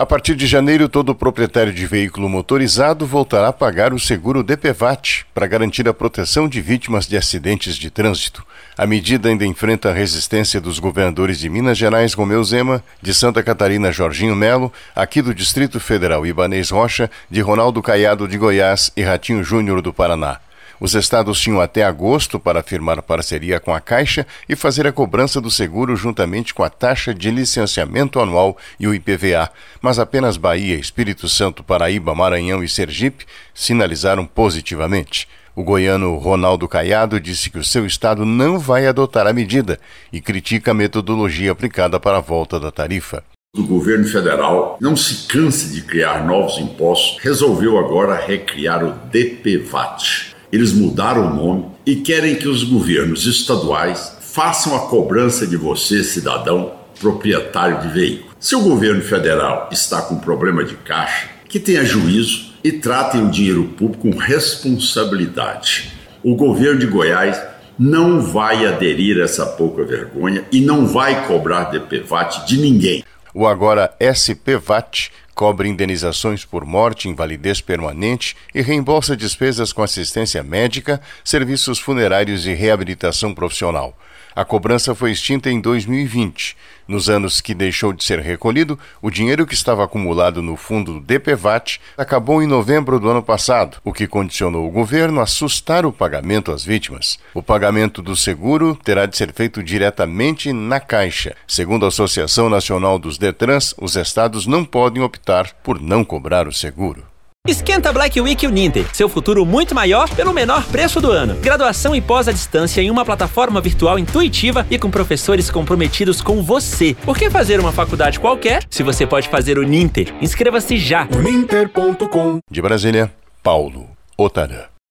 A partir de janeiro, todo proprietário de veículo motorizado voltará a pagar o seguro DPVAT para garantir a proteção de vítimas de acidentes de trânsito. A medida ainda enfrenta a resistência dos governadores de Minas Gerais, Romeu Zema, de Santa Catarina, Jorginho Melo, aqui do Distrito Federal, Ibanez Rocha, de Ronaldo Caiado, de Goiás e Ratinho Júnior, do Paraná. Os estados tinham até agosto para firmar parceria com a Caixa e fazer a cobrança do seguro juntamente com a taxa de licenciamento anual e o IPVA, mas apenas Bahia, Espírito Santo, Paraíba, Maranhão e Sergipe sinalizaram positivamente. O goiano Ronaldo Caiado disse que o seu estado não vai adotar a medida e critica a metodologia aplicada para a volta da tarifa. O governo federal não se cansa de criar novos impostos, resolveu agora recriar o DPVAT. Eles mudaram o nome e querem que os governos estaduais façam a cobrança de você, cidadão proprietário de veículo. Se o governo federal está com problema de caixa, que tenha juízo e tratem o dinheiro público com responsabilidade. O governo de Goiás não vai aderir a essa pouca vergonha e não vai cobrar DPVAT de ninguém. O agora SPVAT cobre indenizações por morte, invalidez permanente e reembolsa despesas com assistência médica, serviços funerários e reabilitação profissional. A cobrança foi extinta em 2020. Nos anos que deixou de ser recolhido, o dinheiro que estava acumulado no fundo do DPVAT acabou em novembro do ano passado, o que condicionou o governo a sustar o pagamento às vítimas. O pagamento do seguro terá de ser feito diretamente na Caixa. Segundo a Associação Nacional dos Detrans, os estados não podem optar por não cobrar o seguro. Esquenta Black Week Uninter, seu futuro muito maior pelo menor preço do ano. Graduação e pós à distância em uma plataforma virtual intuitiva e com professores comprometidos com você. Por que fazer uma faculdade qualquer se você pode fazer o Uninter? Inscreva-se já. Uninter.com. De Brasília, Paulo Otarã.